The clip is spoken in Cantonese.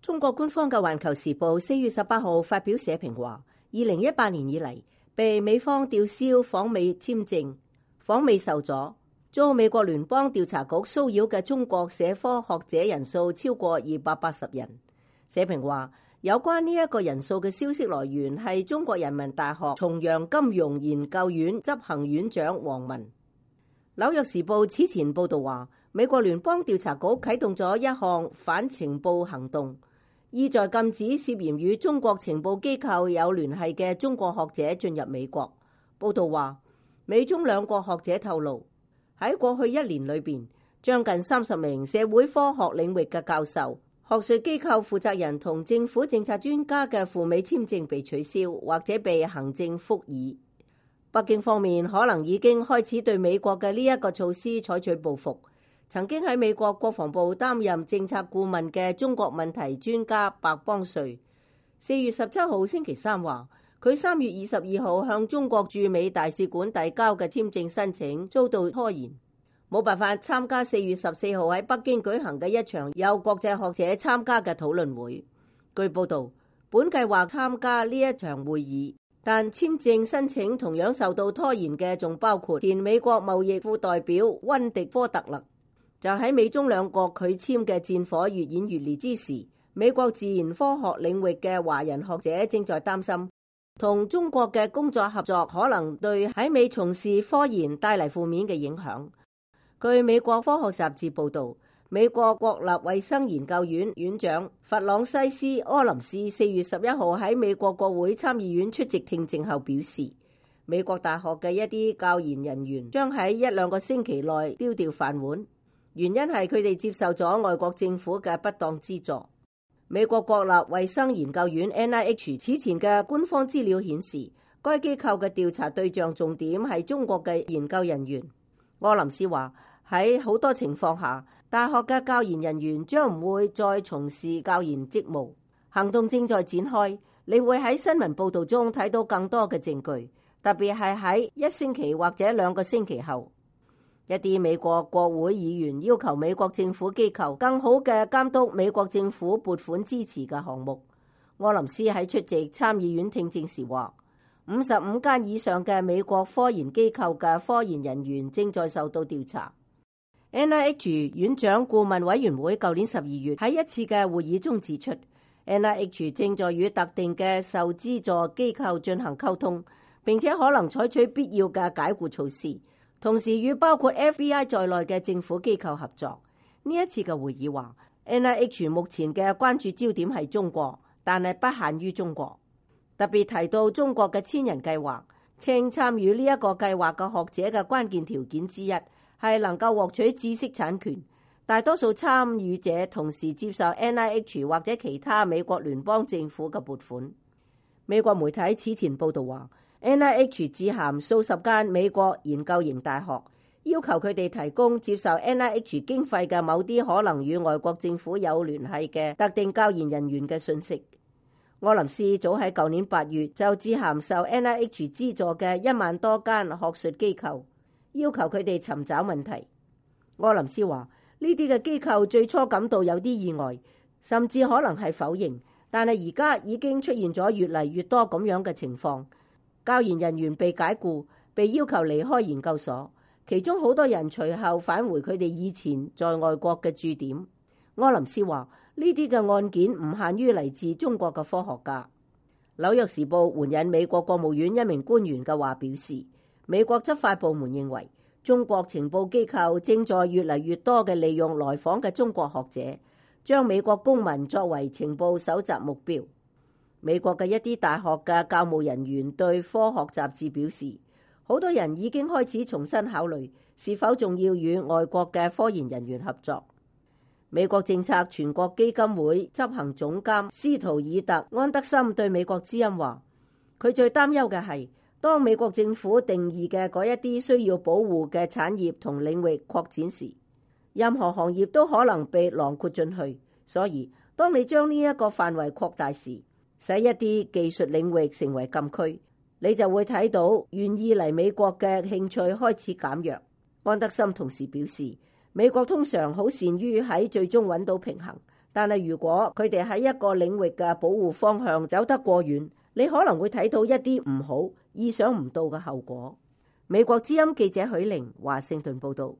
中國官方嘅《環球時報》4月18號發表社評話，2018年以嚟被美方吊銷訪美簽證、訪美受阻、遭美國聯邦調查局騷擾嘅中國社科學者人數超過280人。社評話，有關呢一個人數嘅消息來源係中國人民大學重陽金融研究院執行院長王文。紐約時報此前報道話，美國聯邦調查局啟動咗一項反情報行動，意在禁止涉嫌與中國情報機構有聯繫嘅中國學者進入美國。報道話，美中兩國學者透露，喺過去1年裏邊，將近30名社會科學領域嘅教授、學術機構負責人同政府政策專家嘅赴美簽證被取消或者被行政復議。北京方面可能已經開始對美國嘅呢一個措施採取報復。曾經喺美國國防部擔任政策顧問嘅中國問題專家白邦瑞4月17號星期三話，佢3月22號向中國駐美大使館遞交嘅簽證申請遭到拖延，冇辦法參加4月14號喺北京舉行嘅一場有國際學者參加嘅討論會。據報道，本計劃參加呢一場會議，但簽證申請同樣受到拖延嘅仲包括前美國貿易副代表溫迪科特勒。就喺美中兩國拒簽嘅戰火越演越烈之時，美國自然科學領域嘅華人學者正在擔心，同中國嘅工作合作可能對喺美從事科研帶嚟負面嘅影響。據美國科學雜誌報導，美國國立衛生研究院院長弗朗西斯柯林斯4月11號喺美國國會參議院出席聽證後表示，美國大學嘅一啲教研人員將喺1-2個星期內丟掉飯碗。原因係佢哋接受咗外國政府嘅不當資助。美國國立衛生研究院 NIH 此前嘅官方資料顯示，該機構嘅調查對象重點係中國嘅研究人員。柯林斯話，喺好多情況下，大學嘅教研人員將唔會再從事教研職務。行動正在展開，你會喺新聞報導中睇到更多嘅證據，特別係喺1星期或者2個星期後。一啲美國國會議員要求美國政府機構更好嘅監督美國政府撥款支持嘅項目。柯林斯喺出席參議院聽證時話，55間以上嘅美國科研機構嘅科研人員正在受到調查。NIH 院長顧問委員會舊年12月喺一次嘅會議中指出，NIH 正在與特定嘅受資助機構進行溝通，並且可能採取必要嘅解僱措施。同時與包括 FBI 在內嘅政府機構合作。呢一次嘅會議話，NIH 目前嘅關注焦點係中國，但係不限於中國。特別提到中國嘅千人計劃，稱參與呢一個計劃嘅學者嘅關鍵條件之一係能夠獲取知識產權。大多數參與者同時接受 NIH 或者其他美國聯邦政府嘅撥款。美國媒體此前報導話，NIH 致函數十間美國研究型大學，要求佢哋提供接受 NIH 經費嘅某啲可能與外國政府有聯繫嘅特定教研人員嘅信息。柯林斯早喺舊年8月就致函受 NIH 資助嘅1萬多間學術機構，要求佢哋尋找問題。柯林斯話，呢啲嘅機構最初感到有啲意外，甚至可能係否認，但係而家已經出現咗越嚟越多咁樣嘅情況。教研人員被解僱，被要求離開研究所，其中好多人隨後返回佢哋以前在外國嘅駐點。柯林斯話，呢啲嘅案件唔限於嚟自中國嘅科學家。紐約時報援引美國國務院一名官員嘅話表示，美國執法部門認為中國情報機構正在越嚟越多嘅利用來訪嘅中國學者，將美國公民作為情報搜集目標。美國嘅一啲大學嘅教務人員對科學雜誌表示，好多人已經開始重新考慮是否仲要與外國嘅科研人員合作。美國政策全國基金會執行總監斯圖爾特安德森對美國之音話，佢最擔憂嘅係當美國政府定義嘅嗰一啲需要保護嘅產業同領域擴展時，任何行業都可能被囊括進去。所以當你將呢一個範圍擴大時，使一啲技術領域成為禁區，你就會睇到願意嚟美國嘅興趣開始減弱。安德森同時表示，美國通常好善於喺最終揾到平衡， 但係如果佢哋喺一個領域嘅保護方向走得過遠，你可能會睇到一啲唔好、意想唔到嘅後果。美國之音記者許玲華盛頓報道。